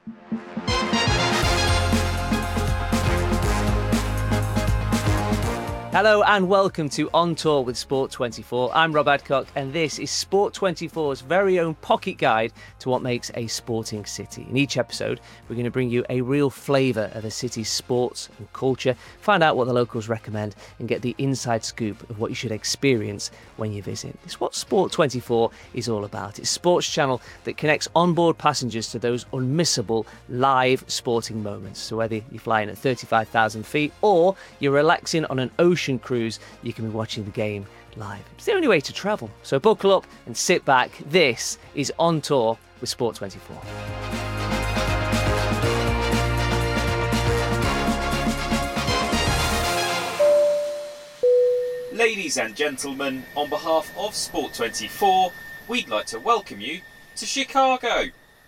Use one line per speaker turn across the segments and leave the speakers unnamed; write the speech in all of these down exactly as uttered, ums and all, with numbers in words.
Hello and welcome to On Tour with Sport twenty-four. I'm Rob Adcock and this is Sport twenty-four's very own pocket guide to what makes a sporting city. In each episode, we're going to bring you a real flavour of a city's sports and culture, find out what the locals recommend and get the inside scoop of what you should experience when you visit. It's what Sport twenty-four is all about. It's a sports channel that connects onboard passengers to those unmissable live sporting moments. So whether you're flying at thirty-five thousand feet or you're relaxing on an ocean cruise, you can be watching the game live. It's the only way to travel. So buckle up and sit back. This is On Tour with Sport twenty-four.
Ladies and gentlemen, on behalf of Sport twenty-four, we'd like to welcome you to Chicago.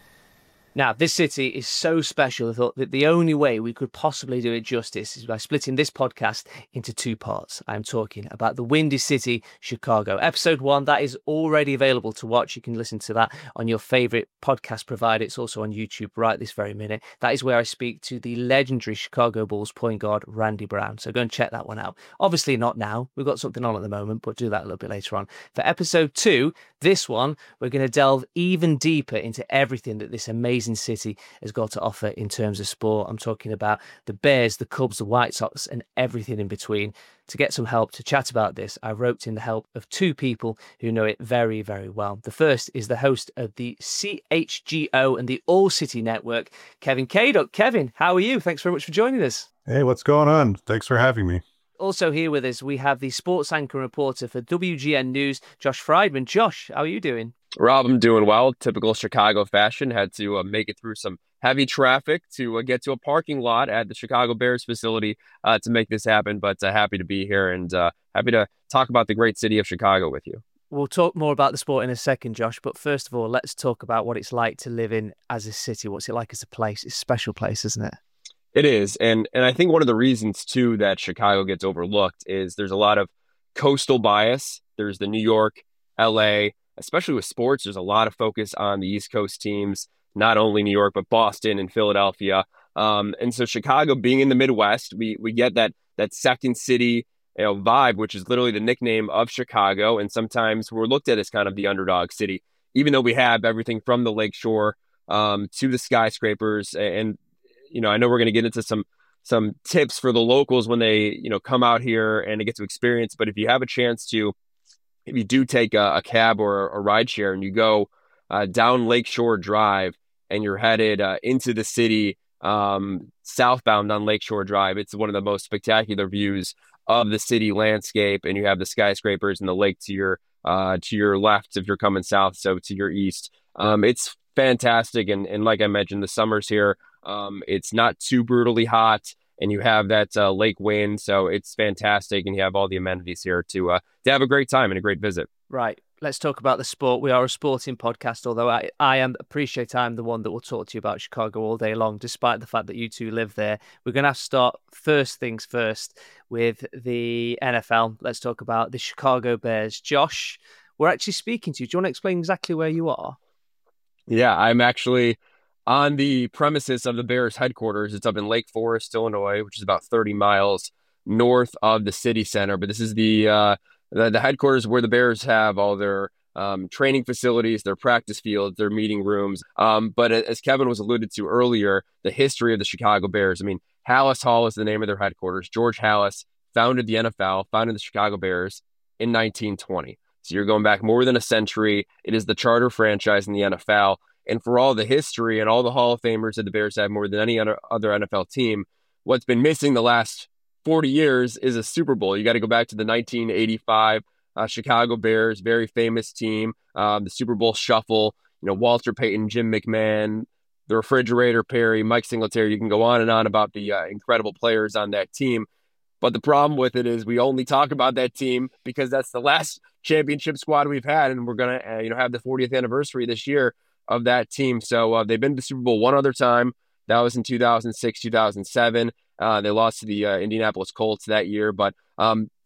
Now, this city is so special, I thought that the only way we could possibly do it justice is by splitting this podcast into two parts. I'm talking about the Windy City, Chicago. Episode one, that is already available to watch. You can listen to that on your favourite podcast provider. It's also on YouTube right this very minute. That is where I speak to the legendary Chicago Bulls point guard, Randy Brown. So go and check that one out. Obviously not now. We've got something on at the moment, but do that a little bit later on. For episode two, this one, we're going to delve even deeper into everything that this amazing city has got to offer in terms of sport. I'm talking about the Bears, the Cubs, the White Sox, and everything in between. To get some help to chat about this, I roped in the help of two people who know it very, very well. The first is the host of the C H G O and the All City Network, Kevin Kayduck. Kevin, how are you? Thanks very much for joining us.
Hey, what's going on? Thanks for having me.
Also here with us, we have the sports anchor and reporter for W G N News, Josh Friedman. Josh, how are you doing?
Rob, I'm doing well. Typical Chicago fashion. Had to uh, make it through some heavy traffic to uh, get to a parking lot at the Chicago Bears facility uh, to make this happen. But uh, happy to be here and uh, happy to talk about the great city of Chicago with you.
We'll talk more about the sport in a second, Josh. But first of all, let's talk about what it's like to live in as a city. What's it like as a place? It's a special place, isn't it?
It is. And, and I think one of the reasons, too, that Chicago gets overlooked is there's a lot of coastal bias. There's the New York, L A, especially with sports, there's a lot of focus on the East Coast teams, not only New York, but Boston and Philadelphia. Um, and so Chicago being in the Midwest, we we get that that second city you know, vibe, which is literally the nickname of Chicago. And sometimes we're looked at as kind of the underdog city, even though we have everything from the lakeshore um, to the skyscrapers. And, you know, I know we're going to get into some some tips for the locals when they, you know, come out here and they get to experience. But if you have a chance to, if you do take a, a cab or a, a ride share and you go uh, down Lakeshore Drive and you're headed uh, into the city um, southbound on Lakeshore Drive, it's one of the most spectacular views of the city landscape. And you have the skyscrapers and the lake to your uh, to your left if you're coming south, so to your east. Um, it's fantastic. And, and like I mentioned, the summers here, um, it's not too brutally hot. And you have that uh, lake wind, so it's fantastic. And you have all the amenities here to uh, to have a great time and a great visit.
Right. Let's talk about the sport. We are a sporting podcast, although I, I am appreciate I'm the one that will talk to you about Chicago all day long, despite the fact that you two live there. We're going to have to start first things first with the N F L. Let's talk about the Chicago Bears. Josh, we're actually speaking to you. Do you want to explain exactly where you are?
Yeah, I'm actually on the premises of the Bears headquarters. It's up in Lake Forest, Illinois, which is about thirty miles north of the city center. But this is the uh, the, the headquarters where the Bears have all their um, training facilities, their practice fields, their meeting rooms. Um, but as Kevin was alluded to earlier, the history of the Chicago Bears. I mean, Halas Hall is the name of their headquarters. George Halas founded the N F L, founded the Chicago Bears in nineteen twenty. So you're going back more than a century. It is the charter franchise in the N F L. And for all the history and all the Hall of Famers that the Bears have more than any other N F L team, what's been missing the last forty years is a Super Bowl. You got to go back to the nineteen eighty-five uh, Chicago Bears, very famous team, um, the Super Bowl shuffle, you know, Walter Payton, Jim McMahon, the Refrigerator Perry, Mike Singletary. You can go on and on about the uh, incredible players on that team. But the problem with it is we only talk about that team because that's the last championship squad we've had. And we're going to uh, you know, have the fortieth anniversary this year of that team. So uh, they've been to the Super Bowl one other time. That was in two thousand six, two thousand seven. Uh, they lost to the uh, Indianapolis Colts that year. But um,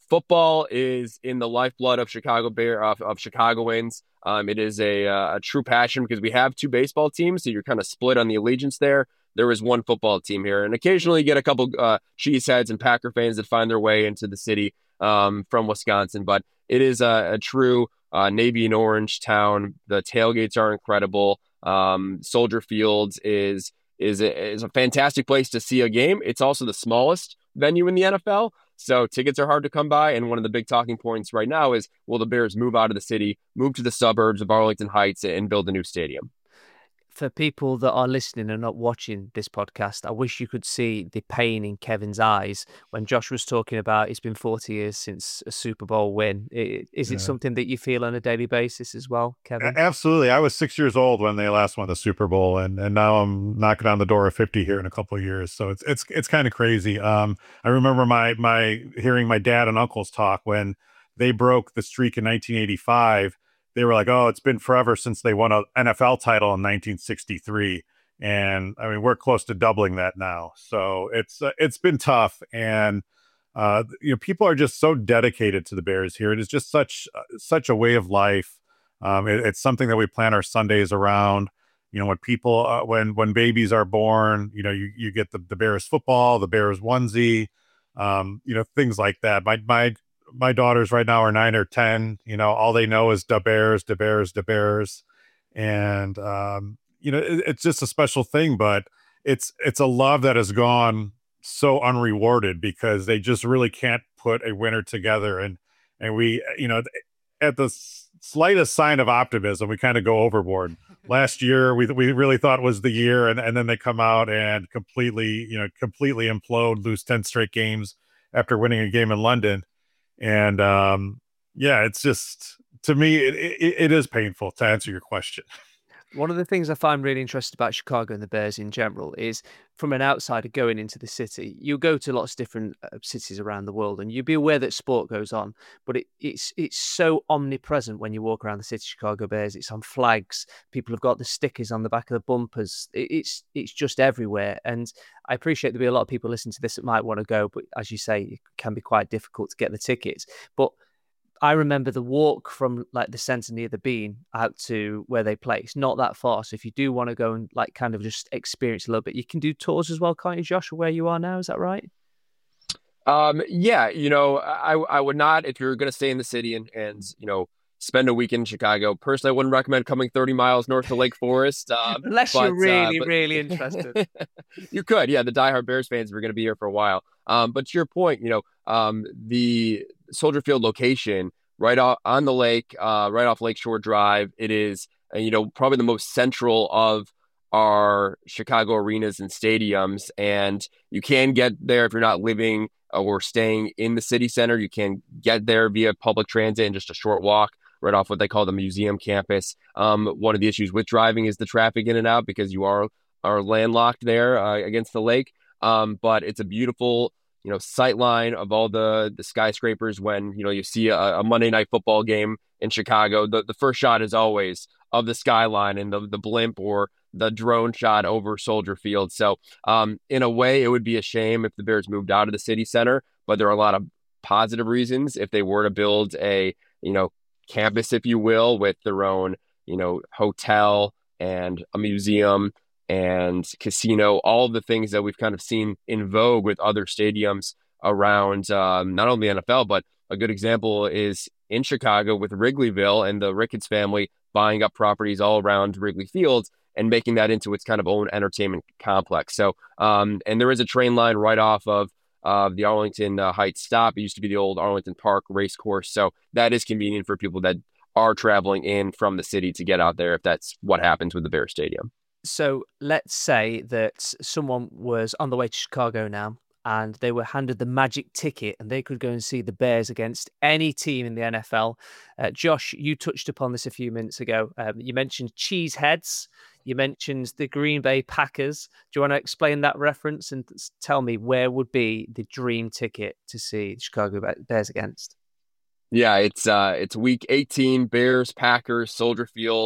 football is in the lifeblood of Chicago Bear of, of Chicagoans. Um, it is a, uh, a true passion because we have two baseball teams, so you're kind of split on the allegiance there. There is one football team here, and occasionally you get a couple uh, cheeseheads and Packer fans that find their way into the city um, from Wisconsin. But it is a, a true uh, navy and orange town. The tailgates are incredible. Um, Soldier Field is is a, is a fantastic place to see a game. It's also the smallest venue in the N F L. So tickets are hard to come by. And one of the big talking points right now is, will the Bears move out of the city, move to the suburbs of Arlington Heights and build a new stadium?
For people that are listening and not watching this podcast, I wish you could see the pain in Kevin's eyes when Josh was talking about it's been forty years since a Super Bowl win. Is it yeah. something that you feel on a daily basis as well, Kevin?
Absolutely. I was six years old when they last won the Super Bowl, and, and now I'm knocking on the door of fifty here in a couple of years. So it's it's it's kind of crazy. Um, I remember my my hearing my dad and uncles talk when they broke the streak in nineteen eighty-five. They were like, oh, it's been forever since they won an N F L title in nineteen sixty-three. And I mean, we're close to doubling that now. So it's, uh, it's been tough. And, uh, you know, people are just so dedicated to the Bears here. It is just such, uh, such a way of life. Um, it, it's something that we plan our Sundays around. You know, when people, uh, when, when babies are born, you know, you, you get the, the Bears football, the Bears onesie, um, you know, things like that. My, my, My daughters right now are nine or ten. You know, all they know is the Bears, the Bears, the Bears, and um, you know, it, it's just a special thing. But it's it's a love that has gone so unrewarded because they just really can't put a winner together. And and we, you know, at the slightest sign of optimism, we kind of go overboard. Last year, we we really thought was the year, and and then they come out and completely, you know, completely implode, lose ten straight games after winning a game in London. And um, yeah, it's just, to me, it, it, it is painful, to answer your question.
One of the things I find really interesting about Chicago and the Bears in general is, from an outsider going into the city, you go to lots of different uh, cities around the world and you'll be aware that sport goes on, but it, it's it's so omnipresent when you walk around the city of Chicago Bears. It's on flags. People have got the stickers on the back of the bumpers. It, it's it's just everywhere. And I appreciate there'll be a lot of people listening to this that might want to go, but as you say, it can be quite difficult to get the tickets. But I remember the walk from like the centre near the Bean out to where they play. It's not that far. So if you do want to go and like kind of just experience a little bit, you can do tours as well, can't you, Josh, where you are now? Is that right?
Um, yeah, you know, I I would not, if you're going to stay in the city and, and, you know, spend a week in Chicago. Personally, I wouldn't recommend coming thirty miles north to Lake Forest. Um,
Unless but, you're really, uh, but... really interested.
You could. Yeah, the diehard Bears fans are going to be here for a while. Um, but to your point, you know, um, the Soldier Field location right off on the lake, uh, right off Lakeshore Drive. It is, uh, you know, probably the most central of our Chicago arenas and stadiums. And you can get there if you're not living or staying in the city center. You can get there via public transit and just a short walk right off what they call the museum campus. Um, one of the issues with driving is the traffic in and out because you are are landlocked there uh, against the lake. Um, but it's a beautiful, you know, sight line of all the the skyscrapers. When, you know, you see a, a Monday night football game in Chicago, the, the first shot is always of the skyline and the, the blimp or the drone shot over Soldier Field. So um, in a way, it would be a shame if the Bears moved out of the city center, but there are a lot of positive reasons if they were to build a, you know, campus, if you will, with their own, you know, hotel and a museum and casino, all of the things that we've kind of seen in vogue with other stadiums around um, not only the N F L, but a good example is in Chicago with Wrigleyville and the Ricketts family buying up properties all around Wrigley Field and making that into its kind of own entertainment complex. So, um, and there is a train line right off of uh, the Arlington uh, Heights stop. It used to be the old Arlington Park race course. So that is convenient for people that are traveling in from the city to get out there if that's what happens with the Bears Stadium.
So let's say that someone was on the way to Chicago now and they were handed the magic ticket and they could go and see the Bears against any team in the N F L. Uh, Josh, you touched upon this a few minutes ago. Um, you mentioned Cheeseheads. You mentioned the Green Bay Packers. Do you want to explain that reference and tell me where would be the dream ticket to see the Chicago Bears against?
Yeah, it's uh, it's week eighteen, Bears, Packers, Soldier Field.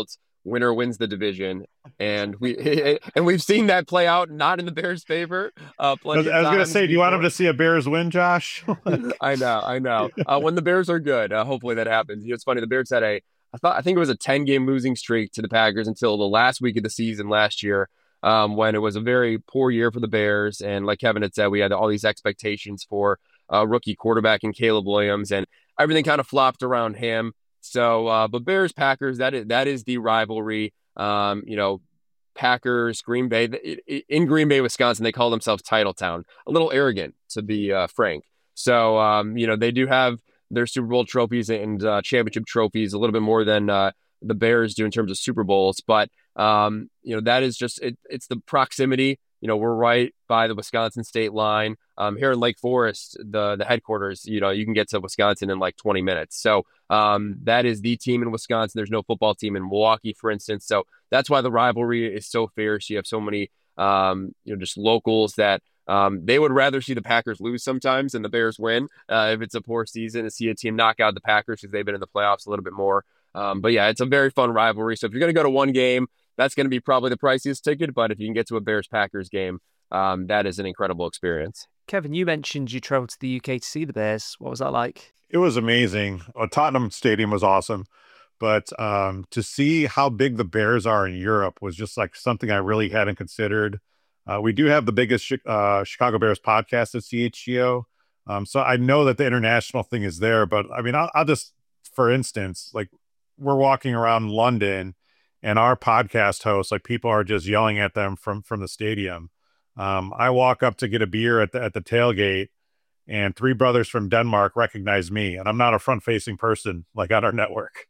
winner wins the division, and we and we've seen that play out not in the Bears' favor. Uh,
I was, I was going to say, do you want them to see a Bears win, Josh?
I know, I know. Uh, when the Bears are good, uh, hopefully that happens. You know, it's funny. The Bears had a, I thought, I think it was a ten game losing streak to the Packers until the last week of the season last year, um, when it was a very poor year for the Bears. And like Kevin had said, we had all these expectations for a rookie quarterback in Caleb Williams, and everything kind of flopped around him. So, uh, but Bears Packers, that is that is the rivalry. Um, you know, Packers, Green Bay, in Green Bay, Wisconsin, they call themselves Title Town. A little arrogant, to be uh, frank. So, um, you know, they do have their Super Bowl trophies and uh, championship trophies a little bit more than uh, the Bears do in terms of Super Bowls. But, um, you know, that is just it, it's the proximity. You know, we're right by the Wisconsin state line. Um, here in Lake Forest, the the headquarters, you know, you can get to Wisconsin in like twenty minutes. So um, that is the team in Wisconsin. There's no football team in Milwaukee, for instance. So that's why the rivalry is so fierce. You have so many, um, you know, just locals that um, they would rather see the Packers lose sometimes than the Bears win. Uh, if it's a poor season, to see a team knock out the Packers because they've been in the playoffs a little bit more. Um, but yeah, it's a very fun rivalry. So if you're going to go to one game, that's going to be probably the priciest ticket. But if you can get to a Bears-Packers game, um, that is an incredible experience.
Kevin, you mentioned you traveled to the U K to see the Bears. What was that like?
It was amazing. Uh, Tottenham Stadium was awesome. But um, to see how big the Bears are in Europe was just like something I really hadn't considered. Uh, we do have the biggest uh, Chicago Bears podcast at C H G O. Um, so I know that the international thing is there. But I mean, I'll, I'll just, for instance, like we're walking around London and our podcast hosts, like people are just yelling at them from, from the stadium. Um, I walk up to get a beer at the, at the tailgate, and three brothers from Denmark recognize me, and I'm not a front facing person like on our network.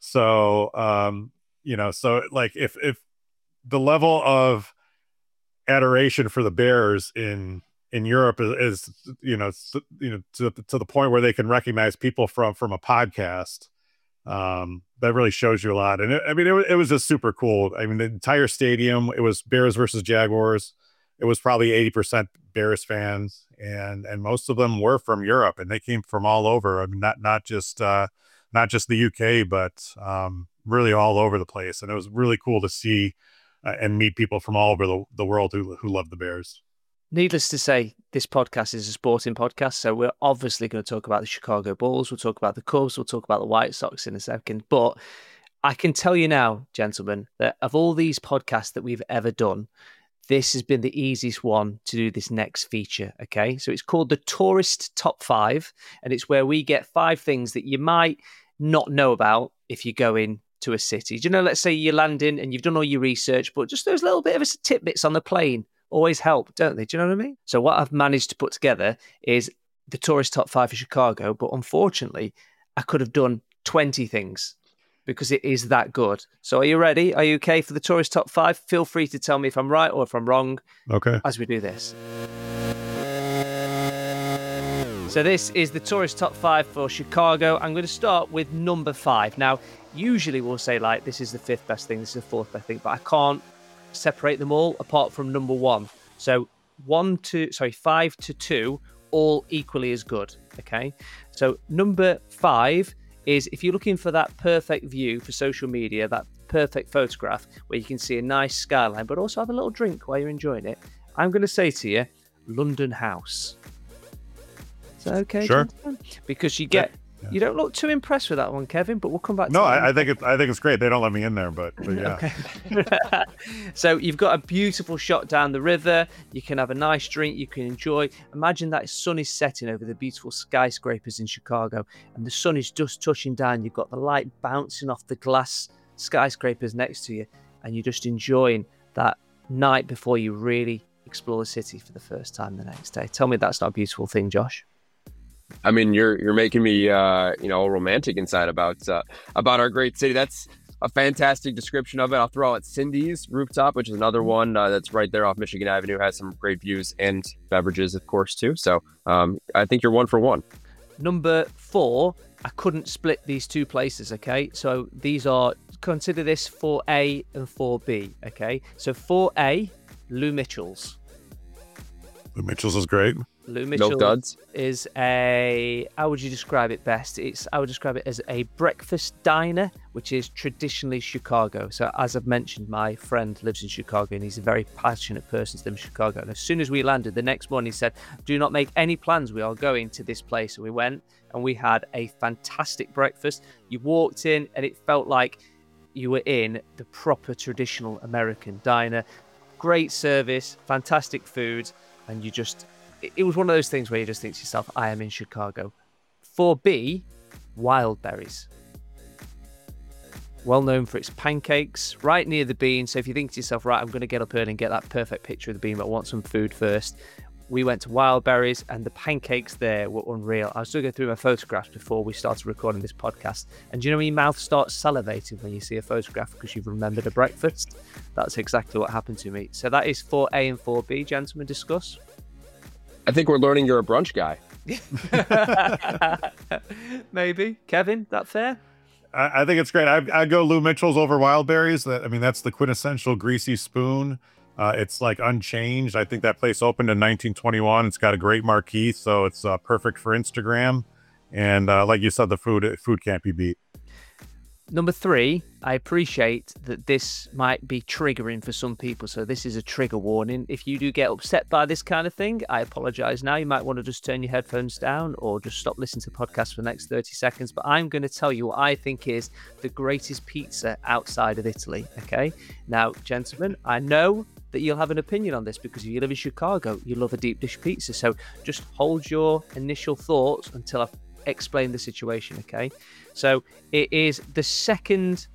So, um, you know, so like if, if the level of adoration for the Bears in, in Europe is, is you know, you know, to, to the point where they can recognize people from, from a podcast, um, that really shows you a lot. And it, I mean, it, it was just super cool. I mean, the entire stadium, it was Bears versus Jaguars. It was probably eighty percent Bears fans, and and most of them were from Europe, and they came from all over. I mean, not not just uh, not just the U K, but um, really all over the place. And it was really cool to see uh, and meet people from all over the, the world who who love the Bears.
Needless to say, this podcast is a sporting podcast, so we're obviously going to talk about the Chicago Bulls. We'll talk about the Cubs. We'll talk about the White Sox in a second. But I can tell you now, gentlemen, that of all these podcasts that we've ever done, this has been the easiest one to do this next feature, okay? So it's called the Tourist Top five, and it's where we get five things that you might not know about if you go in to a city. Do you know, let's say you're landing and you've done all your research, but just those little bit of tidbits on the plane always help, don't they? Do you know what I mean? So what I've managed to put together is the Tourist Top five for Chicago, but unfortunately, I could have done twenty things because it is that good. So are you ready? Are you okay for the Tourist Top five? Feel free to tell me if I'm right or if I'm wrong.
Okay.
As we do this. So this is the Tourist Top five for Chicago. I'm going to start with number five. Now, usually we'll say like, this is the fifth best thing, this is the fourth best thing, but I can't separate them all apart from number one. So one to, sorry, five to two, all equally as good. Okay. So number five is if you're looking for that perfect view for social media, that perfect photograph where you can see a nice skyline, but also have a little drink while you're enjoying it, I'm going to say to you, London House. Is that okay?
Sure.
Gentlemen? Because you get, yeah. You don't look too impressed with that one, Kevin, but we'll come back to
no,
that.
No, I, I think it, I think it's great. They don't let me in there, but, but yeah.
Okay. So you've got a beautiful shot down the river. You can have a nice drink. You can enjoy. Imagine that sun is setting over the beautiful skyscrapers in Chicago, and the sun is just touching down. You've got the light bouncing off the glass skyscrapers next to you, and you're just enjoying that night before you really explore the city for the first time the next day. Tell me that's not a beautiful thing, Josh.
I mean, you're you're making me, uh, you know, romantic inside about uh, about our great city. That's a fantastic description of it. I'll throw out Cindy's Rooftop, which is another one uh, that's right there off Michigan Avenue. Has some great views and beverages, of course, too. So um, I think you're one for one.
Number four, I couldn't split these two places, okay? So these are, consider this four A and four B, okay? So four A, Lou Mitchell's.
Lou Mitchell's is great.
Lou Mitchell
Milk Duds
is a, how would you describe it best? It's I would describe it as a breakfast diner, which is traditionally Chicago. So as I've mentioned, my friend lives in Chicago and he's a very passionate person to live in Chicago. And as soon as we landed the next morning, he said, do not make any plans. We are going to this place. And we went and we had a fantastic breakfast. You walked in and it felt like you were in the proper traditional American diner. Great service, fantastic food. And you just, it was one of those things where you just think to yourself, I am in Chicago. four B, Wild Berries. Well known for its pancakes, right near the bean. So if you think to yourself, right, I'm going to get up early and get that perfect picture of the bean, but I want some food first. We went to Wild Berries and the pancakes there were unreal. I was still going through my photographs before we started recording this podcast. And do you know when your mouth starts salivating when you see a photograph because you've remembered a breakfast? That's exactly what happened to me. So that is four A and four B. Gentlemen, discuss.
I think we're learning you're a brunch guy.
Maybe. Kevin, that fair?
I, I think it's great. I, I go Lou Mitchell's over Wild Berries. That I mean, that's the quintessential greasy spoon. Uh, it's like unchanged. I think that place opened in nineteen twenty-one. It's got a great marquee, so it's uh, perfect for Instagram. And uh, like you said, the food food can't be beat.
Number three, I appreciate that this might be triggering for some people. So this is a trigger warning. If you do get upset by this kind of thing, I apologize now. You might want to just turn your headphones down or just stop listening to the podcast for the next thirty seconds. But I'm going to tell you what I think is the greatest pizza outside of Italy. Okay. Now, gentlemen, I know that you'll have an opinion on this because if you live in Chicago, you love a deep dish pizza. So just hold your initial thoughts until I've explained the situation, okay? So it is the second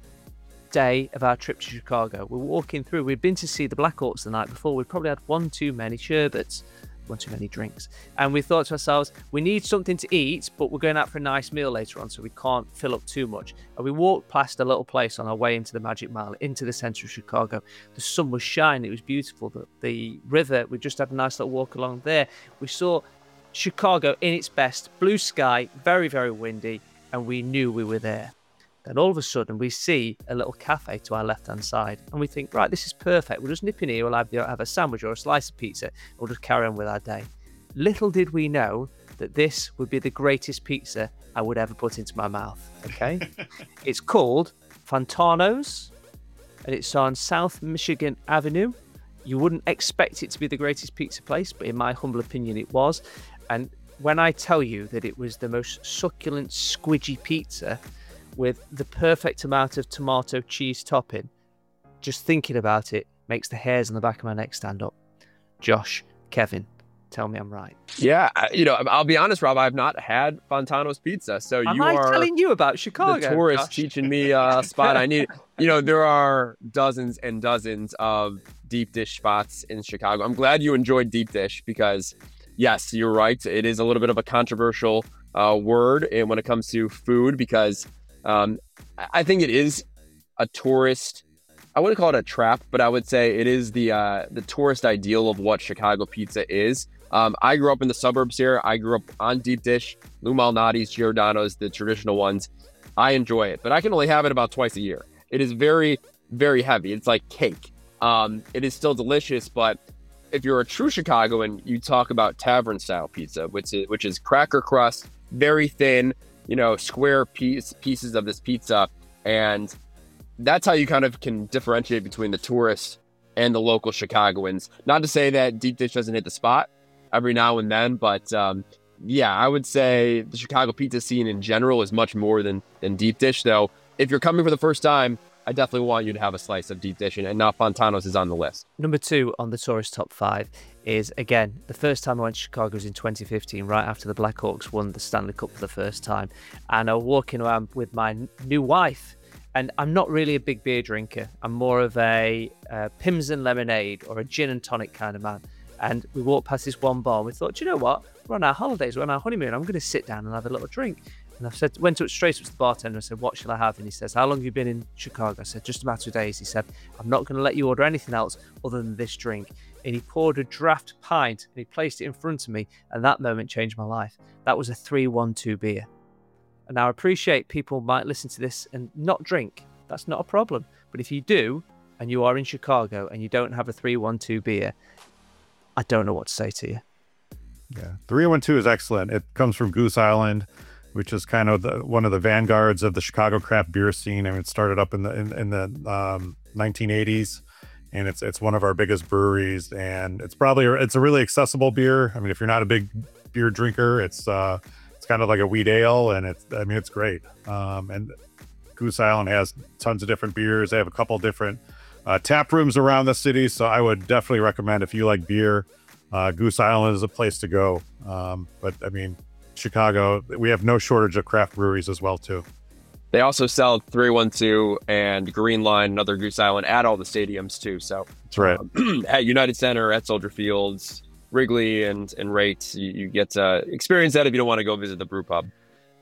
day of our trip to Chicago. We're walking through. We'd been to see the Blackhawks the night before. We'd probably had one too many sherbets, one too many drinks. And we thought to ourselves, we need something to eat, but we're going out for a nice meal later on, so we can't fill up too much. And we walked past a little place on our way into the Magic Mile, into the center of Chicago. The sun was shining. It was beautiful. The, the river, we just had a nice little walk along there. We saw Chicago in its best, blue sky, very, very windy, and we knew we were there. Then all of a sudden, we see a little cafe to our left-hand side, and we think, right, this is perfect. We'll just nip in here, we'll have, have a sandwich or a slice of pizza, and we'll just carry on with our day. Little did we know that this would be the greatest pizza I would ever put into my mouth, okay? It's called Fontano's, and it's on South Michigan Avenue. You wouldn't expect it to be the greatest pizza place, but in my humble opinion, it was. And when I tell you that it was the most succulent, squidgy pizza with the perfect amount of tomato cheese topping, just thinking about it makes the hairs on the back of my neck stand up. Josh, Kevin, tell me I'm right.
Yeah, you know, I'll be honest, Rob, I've not had Fontano's pizza, so
Am
you
I
are
telling you about Chicago,
the tourist
Josh?
teaching me a spot I need. You know, there are dozens and dozens of deep dish spots in Chicago. I'm glad you enjoyed deep dish because, yes, you're right. It is a little bit of a controversial uh, word and when it comes to food because um, I think it is a tourist. I wouldn't call it a trap, but I would say it is the uh, the tourist ideal of what Chicago pizza is. Um, I grew up in the suburbs here. I grew up on deep dish, Lou Malnati's, Giordano's, the traditional ones. I enjoy it, but I can only have it about twice a year. It is very, very heavy. It's like cake. Um, it is still delicious, but if you're a true Chicagoan, you talk about tavern style pizza, which is, which is cracker crust, very thin, you know, square piece, pieces of this pizza. And that's how you kind of can differentiate between the tourists and the local Chicagoans. Not to say that deep dish doesn't hit the spot every now and then, but um, yeah, I would say the Chicago pizza scene in general is much more than, than deep dish. Though, if you're coming for the first time, I definitely want you to have a slice of deep dish, and now Fontano's is on the list.
Number two on the tourist top five is, again, the first time I went to Chicago was in twenty fifteen, right after the Blackhawks won the Stanley Cup for the first time. And I was walking around with my new wife, and I'm not really a big beer drinker. I'm more of a uh, Pims and lemonade or a gin and tonic kind of man. And we walked past this one bar and we thought, do you know what? We're on our holidays, we're on our honeymoon. I'm going to sit down and have a little drink. And I said, went up straight up to the bartender and said, what shall I have? And he says, how long have you been in Chicago? I said, just about two days. He said, I'm not going to let you order anything else other than this drink. And he poured a draft pint and he placed it in front of me. And that moment changed my life. That was a three one two beer. And now I appreciate people might listen to this and not drink. That's not a problem. But if you do, and you are in Chicago and you don't have a three one two beer, I don't know what to say to you.
Yeah, three one two is excellent. It comes from Goose Island, which is kind of the, one of the vanguards of the Chicago craft beer scene. I mean, it started up in the in, in the um, nineteen eighties, and it's it's one of our biggest breweries. And it's probably it's a really accessible beer. I mean, if you're not a big beer drinker, it's uh, it's kind of like a wheat ale, and it's I mean, it's great. Um, and Goose Island has tons of different beers. They have a couple different uh, tap rooms around the city, so I would definitely recommend if you like beer. Uh, Goose Island is a place to go. Um, but I mean, Chicago, we have no shortage of craft breweries as well, too.
They also sell three one two and Green Line and other Goose Island at all the stadiums, too. So
that's right.
Um, at United Center, at Soldier Fields, Wrigley, and, and Rates, you, you get to experience that if you don't want to go visit the brew pub.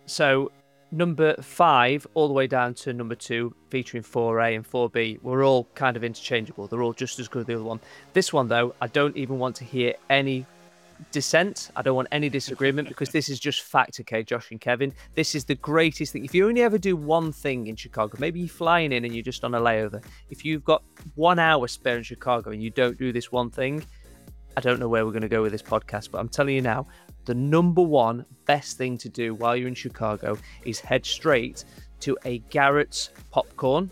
So number five all the way down to number two, featuring four A and four B, were all kind of interchangeable. They're all just as good as the other one. This one, though, I don't even want to hear any dissent. I don't want any disagreement, because this is just fact, okay, Josh and Kevin? This is the greatest thing. If you only ever do one thing in Chicago, maybe you're flying in and you're just on a layover. If you've got one hour spare in Chicago and you don't do this one thing, I don't know where we're going to go with this podcast, but I'm telling you now, the number one best thing to do while you're in Chicago is head straight to a Garrett's popcorn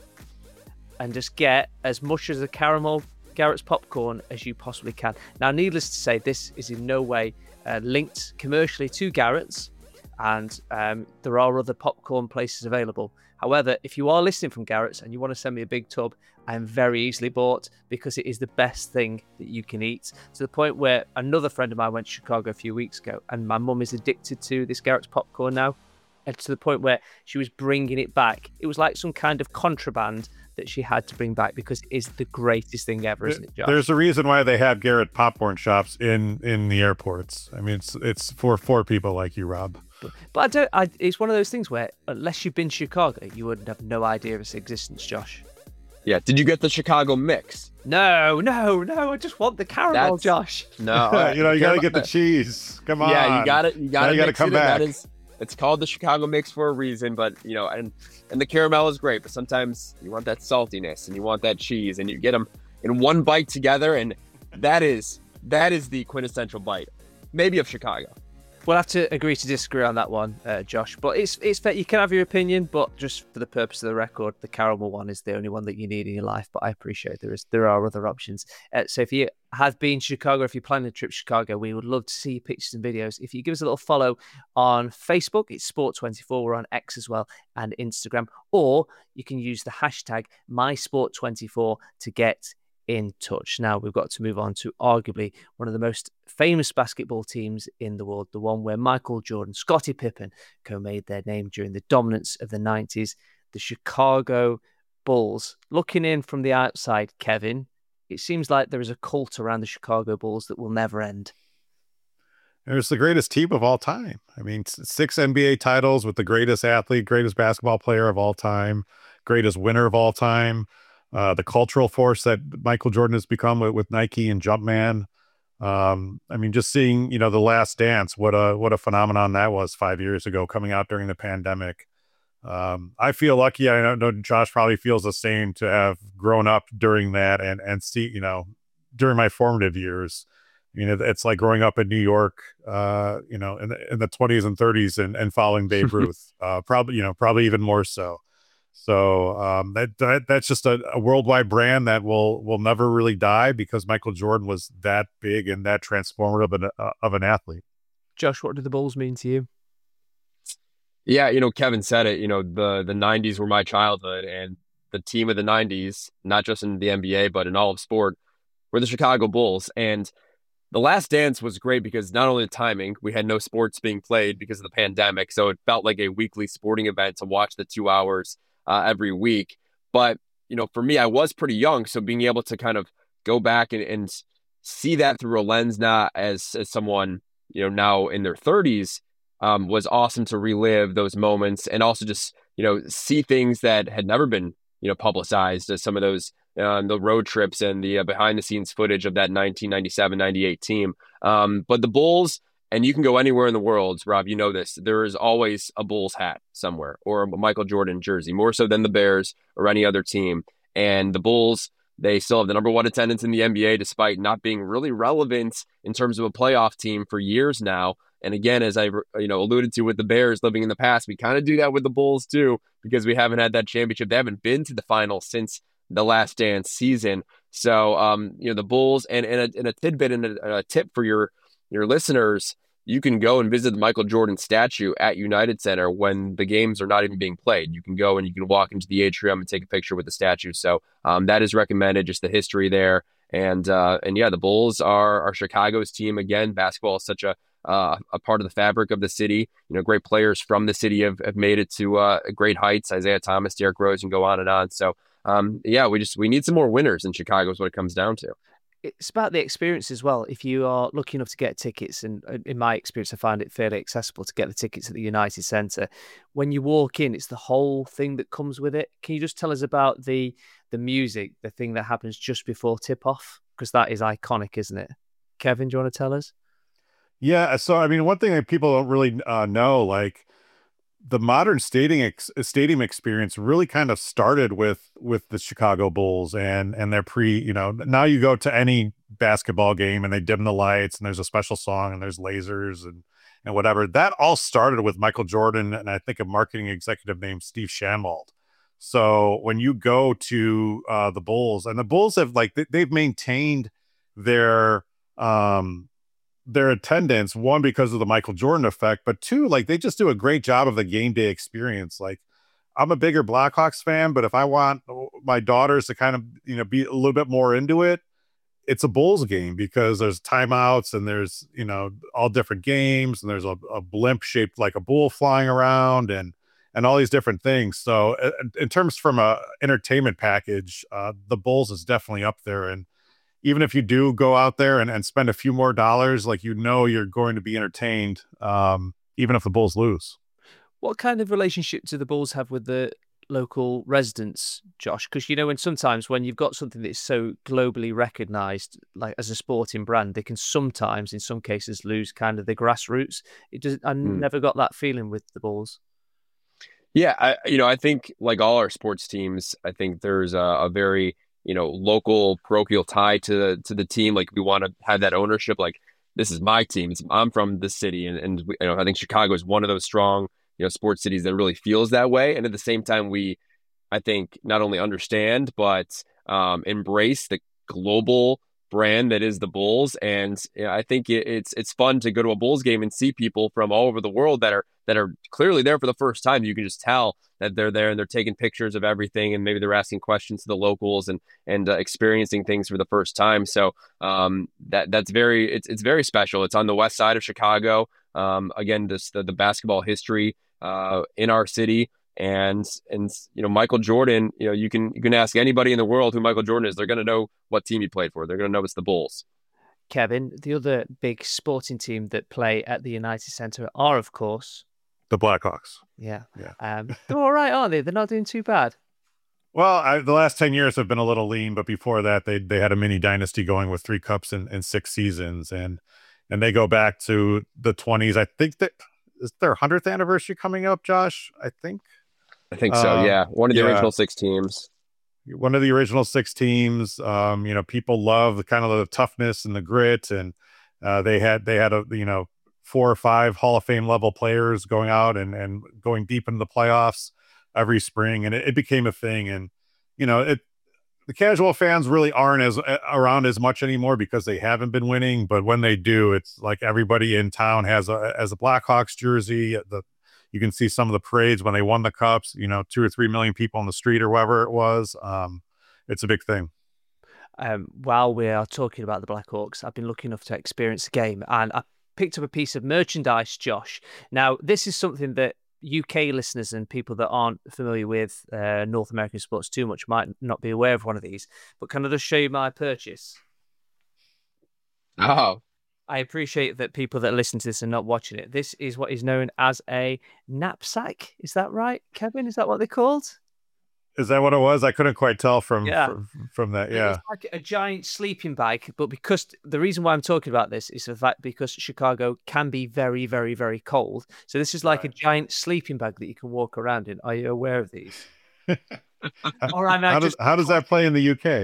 and just get as much as a caramel Garrett's popcorn as you possibly can. Now, needless to say, this is in no way uh, linked commercially to Garrett's, and um, there are other popcorn places available. However, if you are listening from Garrett's and you want to send me a big tub, I am very easily bought, because it is the best thing that you can eat. To the point where another friend of mine went to Chicago a few weeks ago, and my mum is addicted to this Garrett's popcorn now. And to the point where she was bringing it back. It was like some kind of contraband that she had to bring back, because it is the greatest thing ever, isn't it, Josh?
There's a reason why they have Garrett popcorn shops in, in the airports. I mean, it's it's for for people like you, Rob.
But, but I don't. I, it's one of those things where, unless you've been to Chicago, you would have no idea of its existence, Josh.
Yeah. Did you get the Chicago mix?
No, no, no. I just want the caramel,
That's,
Josh.
No,
you know, you got to get the cheese. Come on.
Yeah, you got it. You got
to come
it,
back.
That is, it's called the Chicago mix for a reason, but you know, and and the caramel is great, but sometimes you want that saltiness and you want that cheese, and you get them in one bite together, and that is that is the quintessential bite, maybe of Chicago.
We'll have to agree to disagree on that one, uh, Josh. But it's it's fair. You can have your opinion, but just for the purpose of the record, the caramel one is the only one that you need in your life. But I appreciate there is there are other options. Uh, so if you have been to Chicago, if you're planning a trip to Chicago, we would love to see your pictures and videos. If you give us a little follow on Facebook, it's Sport twenty-four. We're on X as well, and Instagram. Or you can use the hashtag My Sport twenty-four to get in touch. Now we've got to move on to arguably one of the most famous basketball teams in the world, the one where Michael Jordan, Scottie Pippen co-made their name during the dominance of the nineties, the Chicago Bulls. Looking in from the outside, Kevin, it seems like there is a cult around the Chicago Bulls that will never end.
It's the greatest team of all time. I mean, six N B A titles with the greatest athlete, greatest basketball player of all time, greatest winner of all time. Uh, the cultural force that Michael Jordan has become with, with Nike and Jumpman. Um, I mean, just seeing, you know, The Last Dance, what a what a phenomenon that was five years ago, coming out during the pandemic. Um, I feel lucky. I know Josh probably feels the same, to have grown up during that and and see, you know, during my formative years. I mean, it, it's like growing up in New York, uh, you know, in the, in the twenties and thirties and, and following Babe Ruth, uh, probably, you know, probably even more so. So um, that, that that's just a, a worldwide brand that will will never really die, because Michael Jordan was that big and that transformative of an, uh, of an athlete.
Josh, what do the Bulls mean to you?
Yeah, you know, Kevin said it. You know, the the nineties were my childhood, and the team of the nineties, not just in the N B A but in all of sport, were the Chicago Bulls. And The Last Dance was great because not only the timing, we had no sports being played because of the pandemic, so it felt like a weekly sporting event to watch the two hours Uh, every week. But, you know, for me, I was pretty young. So being able to kind of go back and, and see that through a lens, not as, as someone, you know, now in their thirties, um, was awesome to relive those moments, and also just, you know, see things that had never been, you know, publicized, as some of those, uh, the road trips and the uh, behind the scenes footage of that nineteen ninety-seven ninety-eight team. Um, but the Bulls, and you can go anywhere in the world, Rob, you know this, there is always a Bulls hat somewhere, or a Michael Jordan jersey, more so than the Bears or any other team. And the Bulls They still have the number one attendance in the N B A, despite not being really relevant in terms of a playoff team for years now. And again, as I you know alluded to with the Bears living in the past, we kind of do that with the Bulls too, because we haven't had that championship. They haven't been to the finals since the Last Dance season. So, um, you know, the Bulls, and, and, a, and a tidbit and a, a tip for your your listeners, you can go and visit the Michael Jordan statue at United Center when the games are not even being played. You can go and you can walk into the atrium and take a picture with the statue. So um, that is recommended, just the history there. And uh, and yeah, the Bulls are, are Chicago's team again. Basketball is such a uh, a part of the fabric of the city. You know, great players from the city have, have made it to uh, great heights. Isaiah Thomas, Derrick Rose, and go on and on. So um, yeah, we just we need some more winners in Chicago is what it comes down to.
It's about the experience as well. If you are lucky enough to get tickets, and in my experience, I find it fairly accessible to get the tickets at the United Centre. When you walk in, it's the whole thing that comes with it. Can you just tell us about the the music, the thing that happens just before tip-off? Because that is iconic, isn't it? Kevin, do you want to tell us?
Yeah. So, I mean, one thing that people don't really uh, know, like, the modern stadium ex- stadium experience really kind of started with with the Chicago Bulls and and their pre, you know, now you go to any basketball game and they dim the lights and there's a special song and there's lasers and and whatever. That all started with Michael Jordan and I think a marketing executive named Steve Shanwald. So when you go to uh, the Bulls, and the Bulls have like they, they've maintained their um their attendance, one, because of the Michael Jordan effect, but two, like they just do a great job of the game day experience. Like, I'm a bigger Blackhawks fan, but if I want my daughters to kind of, you know, be a little bit more into it, it's a Bulls game because there's timeouts and there's, you know, all different games and there's a, a blimp shaped like a bull flying around and, and all these different things. So uh, in terms from a entertainment package, uh, the Bulls is definitely up there. And even if you do go out there and, and spend a few more dollars, like, you know, you're going to be entertained, um, even if the Bulls lose.
What kind of relationship do the Bulls have with the local residents, Josh? Because, you know, when sometimes when you've got something that's so globally recognized, like as a sporting brand, they can sometimes, in some cases, lose kind of the grassroots. It does. I
Hmm.
never got that feeling with the Bulls.
Yeah, I, you know, I think like all our sports teams, I think there's a, a very you know, local parochial tie to the, to the team. Like, we want to have that ownership. Like, this is my team. It's, I'm from this city. And, and we, you know, I think Chicago is one of those strong, you know, sports cities that really feels that way. And at the same time, we, I think, not only understand, but um, embrace the global brand that is the Bulls. And you know, I think it, it's it's fun to go to a Bulls game and see people from all over the world that are that are clearly there for the first time. You can just tell that they're there and they're taking pictures of everything, and maybe they're asking questions to the locals and and uh, experiencing things for the first time. So um, that that's very it's it's very special. It's on the west side of Chicago. Um, again, this the, the basketball history uh, in our city. And, and, you know, Michael Jordan, you know, you can, you can ask anybody in the world who Michael Jordan is. They're going to know what team he played for. They're going to know it's the Bulls.
Kevin, the other big sporting team that play at the United Centre are, of course,
The Blackhawks.
Yeah.
Yeah.
Um, they're all right, aren't they? They're not doing too bad.
Well, I, the last ten years have been a little lean, but before that, they they had a mini dynasty going with three cups in, in six seasons. And, and they go back to the twenties. I think that is their hundredth anniversary coming up, Josh, I think.
I think so.
Um,
yeah. One of the
yeah.
original six teams.
One of the original six teams. Um, you know, people love the kind of the toughness and the grit, and uh, they had they had a you know four or five Hall of Fame level players going out and and going deep into the playoffs every spring, and it, it became a thing. And you know, it the casual fans really aren't as around as much anymore because they haven't been winning. But when they do, it's like everybody in town has a as a Blackhawks jersey. The You can see some of the parades when they won the cups, you know, two or three million people on the street or wherever it was. Um, it's a big thing.
Um, while we are talking about the Blackhawks, I've been lucky enough to experience the game, and I picked up a piece of merchandise, Josh. Now, this is something that U K listeners and people that aren't familiar with uh, North American sports too much might not be aware of one of these. But can I just show you my purchase?
Oh,
I appreciate that people that listen to this are not watching it. This is what is known as a knapsack. Is that right, Kevin? Is that what they're called?
Is that what it was? I couldn't quite tell from
Yeah.
from, from that. Yeah.
It's like a giant sleeping bag, but because the reason why I'm talking about this is the fact because Chicago can be very, very, very cold. So this is like
Right.
a giant sleeping bag that you can walk around in. Are you aware of these? Or am I
How
just
does how does that play in the U K?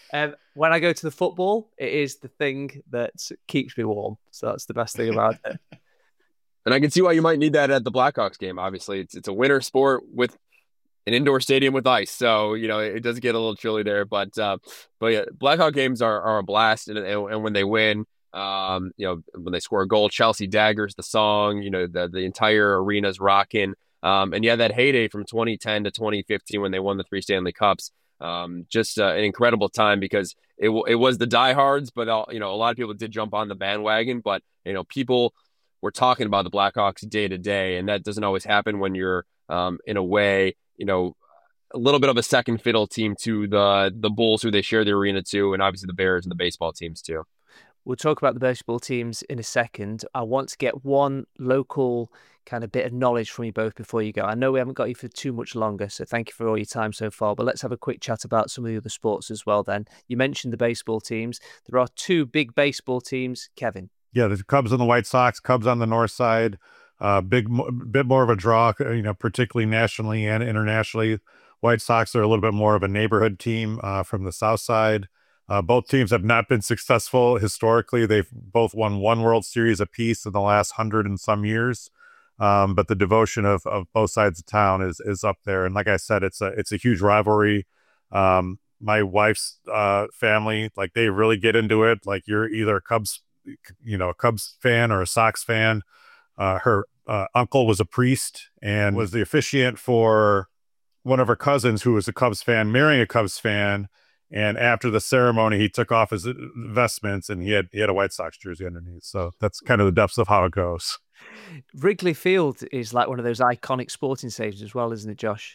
Um, when I go to the football, it is the thing that keeps me warm. So that's the best thing about it.
And I can see why you might need that at the Blackhawks game. Obviously, it's it's a winter sport with an indoor stadium with ice, so you know it does get a little chilly there. But uh, but yeah, Blackhawk games are, are a blast, and, and and when they win, um, you know when they score a goal, Chelsea Daggers, the song, you know the the entire arena's rocking. Um, and yeah, that heyday from twenty ten to twenty fifteen when they won the three Stanley Cups, um, just uh, an incredible time because it it was the diehards, but all, you know a lot of people did jump on the bandwagon, but you know people were talking about the Blackhawks day to day, and that doesn't always happen when you're um, in a way, you know, a little bit of a second fiddle team to the the Bulls, who they share the arena to, and obviously the Bears and the baseball teams too.
We'll talk about the baseball teams in a second. I want to get one local kind of bit of knowledge from you both before you go. I know we haven't got you for too much longer, so thank you for all your time so far, but let's have a quick chat about some of the other sports as well then. You mentioned the baseball teams. There are two big baseball teams. Kevin.
Yeah, the Cubs and the White Sox. Cubs on the north side, uh, big bit more of a draw, you know, particularly nationally and internationally. White Sox are a little bit more of a neighborhood team uh, from the south side. Uh, both teams have not been successful historically. They've both won one World Series apiece in the last hundred and some years. Um, but the devotion of of both sides of town is is up there. And like I said, it's a it's a huge rivalry. Um, my wife's uh, family, like they really get into it. Like you're either a Cubs you know, a Cubs fan or a Sox fan. Uh, her uh, uncle was a priest and was the officiant for one of her cousins who was a Cubs fan, marrying a Cubs fan. And after the ceremony, he took off his vestments and he had he had a White Sox jersey underneath. So that's kind of the depths of how it goes.
Wrigley Field is like one of those iconic sporting stadiums as well, isn't it, Josh?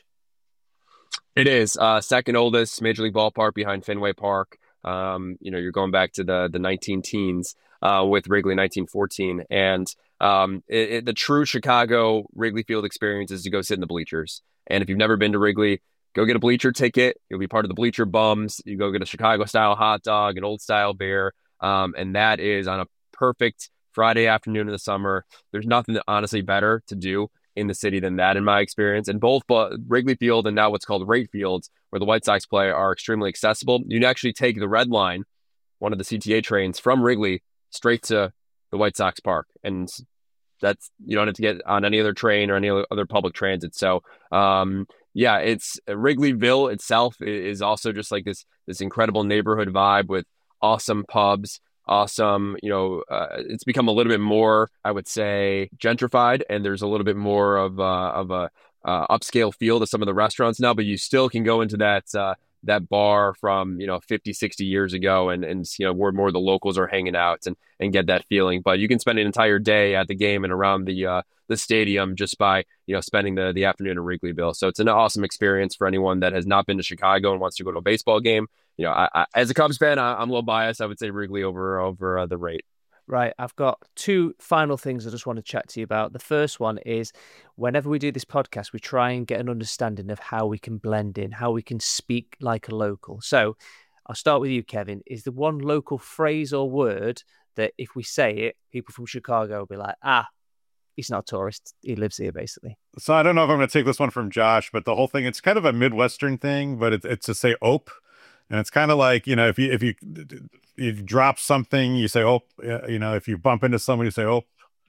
It is. Uh, second oldest Major League ballpark behind Fenway Park. Um, you know, you're going back to the the nineteen teens uh, with Wrigley nineteen fourteen. And um, it, it, the true Chicago Wrigley Field experience is to go sit in the bleachers. And if you've never been to Wrigley, go get a bleacher ticket. You'll be part of the bleacher bums. You go get a Chicago-style hot dog, an old-style beer. Um, and that is on a perfect Friday afternoon in the summer. There's nothing that, honestly better to do in the city than that, in my experience. And both but Wrigley Field and now what's called Rate Field, where the White Sox play, are extremely accessible. You can actually take the Red Line, one of the C T A trains, from Wrigley straight to the White Sox Park. And that's, you don't have to get on any other train or any other public transit. So, um, yeah, it's Wrigleyville itself is also just like this, this incredible neighborhood vibe with awesome pubs, awesome, you know, uh, it's become a little bit more, I would say, gentrified, and there's a little bit more of uh, of a uh, upscale feel to some of the restaurants now, but you still can go into that uh, that bar from, you know, fifty, sixty years ago and, and you know, where more of the locals are hanging out and, and get that feeling. But you can spend an entire day at the game and around the uh, the stadium just by, you know, spending the, the afternoon in Wrigleyville. So it's an awesome experience for anyone that has not been to Chicago and wants to go to a baseball game. You know, I, I, as a Cubs fan, I, I'm a little biased. I would say Wrigley over over uh, the Rate.
Right. I've got two final things I just want to chat to you about. The first one is whenever we do this podcast, we try and get an understanding of how we can blend in, how we can speak like a local. So I'll start with you, Kevin. Is there one local phrase or word that if we say it, people from Chicago will be like, ah, he's not a tourist. He lives here, basically.
So I don't know if I'm going to take this one from Josh, but the whole thing, it's kind of a Midwestern thing, but it's, it's to say ope. And it's kind of like, you know, if you if you you drop something, you say, oh, you know, if you bump into someone, you say, oh,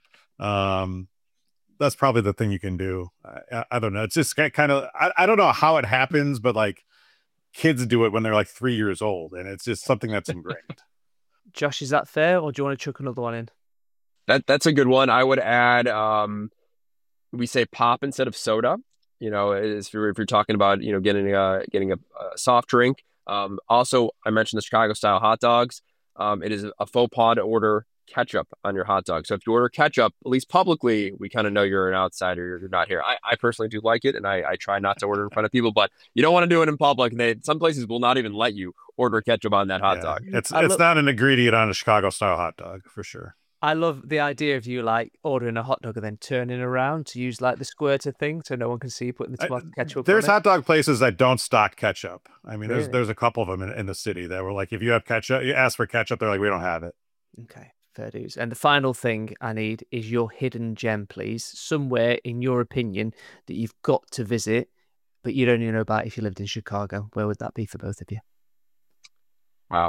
um, that's probably the thing you can do. I, I don't know. It's just kind of, I, I don't know how it happens, but like kids do it when they're like three years old. And it's just something that's ingrained.
Josh, is that fair? Or do you want to chuck another one in?
That That's a good one. I would add, um, we say pop instead of soda, you know, if you're, if you're talking about, you know, getting a, getting a, a soft drink. Um, also, I mentioned the Chicago style hot dogs. Um, it is a faux pas to order ketchup on your hot dog. So if you order ketchup, at least publicly, we kind of know you're an outsider. You're, you're not here. I, I personally do like it, and I, I try not to order in front of people, but you don't want to do it in public. They, some places will not even let you order ketchup on that hot
yeah,
dog.
It's
I
it's
lo-
not an ingredient on a Chicago style hot dog for sure.
I love the idea of you like ordering a hot dog and then turning around to use like the squirter thing so no one can see you putting the tomato
I,
ketchup
There's
on
hot dog places that don't stock ketchup. I mean,
Really?
there's there's a couple of them in, in the city that were like, if you have ketchup, you ask for ketchup, they're like, we don't have it.
Okay, fair dues. And the final thing I need is your hidden gem, please. Somewhere, in your opinion, that you've got to visit, but you don't even know about if you lived in Chicago. Where would that be for both of you?
Wow.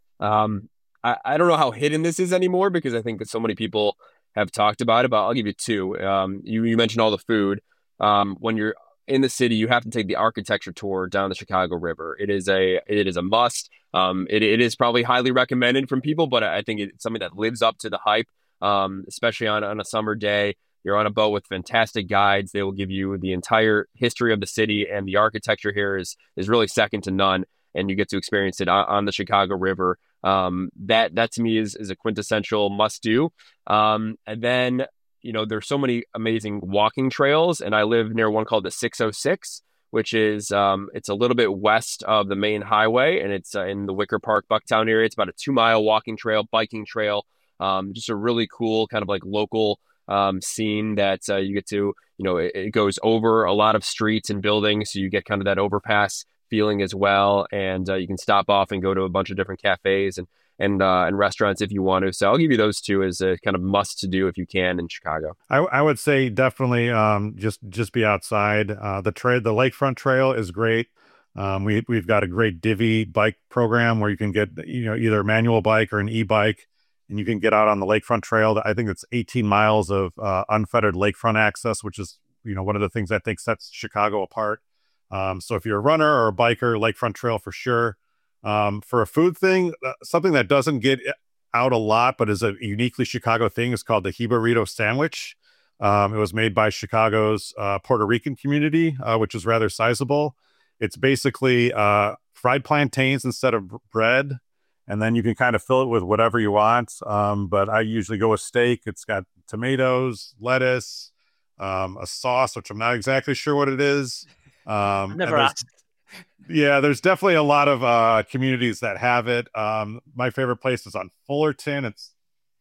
Um, I, I don't know how hidden this is anymore because I think that so many people have talked about it, but I'll give you two. Um, you, you mentioned all the food. Um, when you're in the city, you have to take the architecture tour down the Chicago River. It is a it is a must. Um, it, it is probably highly recommended from people, but I think it's something that lives up to the hype, um, especially on, on a summer day. You're on a boat with fantastic guides. They will give you the entire history of the city, and the architecture here is is really second to none. And you get to experience it on, on the Chicago River. Um, that that to me is is a quintessential must do. Um, and then you know there's so many amazing walking trails, and I live near one called the six oh six, which is um, it's a little bit west of the main highway, and it's uh, in the Wicker Park, Bucktown area. It's about a two mile walking trail, biking trail. Um, just a really cool kind of like local um, scene that uh, you get to, you know, it, it goes over a lot of streets and buildings. So you get kind of that overpass feeling as well. And uh, you can stop off and go to a bunch of different cafes and, and, uh, and restaurants if you want to. So I'll give you those two as a kind of must to do if you can in Chicago.
I, I would say definitely um, just, just be outside. Uh, the trail, the lakefront trail is great. Um, we, we've got a great Divvy bike program where you can get, you know, either a manual bike or an e-bike, and you can get out on the lakefront trail. I think it's eighteen miles of uh, unfettered lakefront access, which is, you know, one of the things I think sets Chicago apart. Um, so if you're a runner or a biker, lakefront trail for sure. Um, for a food thing, uh, something that doesn't get out a lot, but is a uniquely Chicago thing, is called the Jibarito sandwich. Um, it was made by Chicago's uh, Puerto Rican community, uh, which is rather sizable. It's basically uh, fried plantains instead of bread. And then you can kind of fill it with whatever you want. Um, but I usually go with steak. It's got tomatoes, lettuce, um, a sauce, which I'm not exactly sure what it is. Um,
Never asked.
Yeah, there's definitely a lot of uh, communities that have it. Um, my favorite place is on Fullerton. It's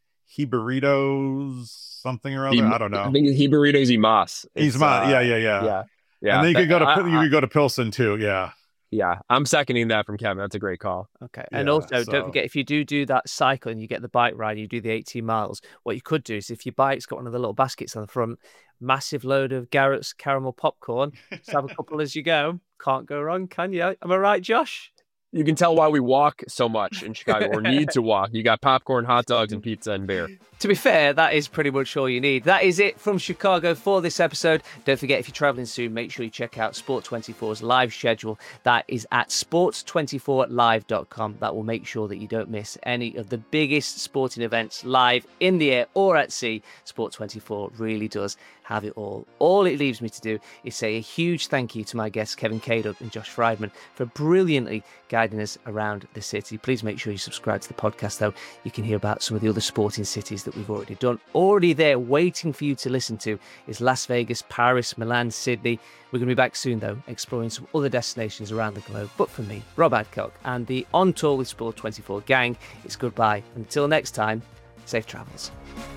Jibaritos something or other.
He,
I don't know.
I think Jibaritos y Mas.
He's uh, yeah, yeah, yeah,
yeah, yeah.
And then you could go to
I,
you
I,
could go to Pilsen too. Yeah.
Yeah, I'm seconding that from Kevin. That's a great call.
Okay.
Yeah,
And also,
so-
don't forget, if you do do that cycle and you get the bike ride, you do the eighteen miles, what you could do is, if your bike's got one of the little baskets on the front, massive load of Garrett's caramel popcorn, just have a couple as you go. Can't go wrong, can you? Am I right, Josh?
You can tell why we walk so much in Chicago, or need to walk. You got popcorn, hot dogs, and pizza and beer.
To be fair, that is pretty much all you need. That is it from Chicago for this episode. Don't forget, if you're traveling soon, make sure you check out Sport twenty-four's live schedule. That is at sports twenty-four live dot com. That will make sure that you don't miss any of the biggest sporting events live in the air or at sea. Sport twenty-four really does have it all. All it leaves me to do is say a huge thank you to my guests, Kevin Kaduk and Josh Friedman, for brilliantly guiding us around the city. Please make sure you subscribe to the podcast, though. You can hear about some of the other sporting cities that we've already done. Already there, waiting for you to listen to, is Las Vegas, Paris, Milan, Sydney. We're going to be back soon, though, exploring some other destinations around the globe. But for me, Rob Adcock, and the On Tour with Sport twenty-four gang, it's goodbye. Until next time, safe travels.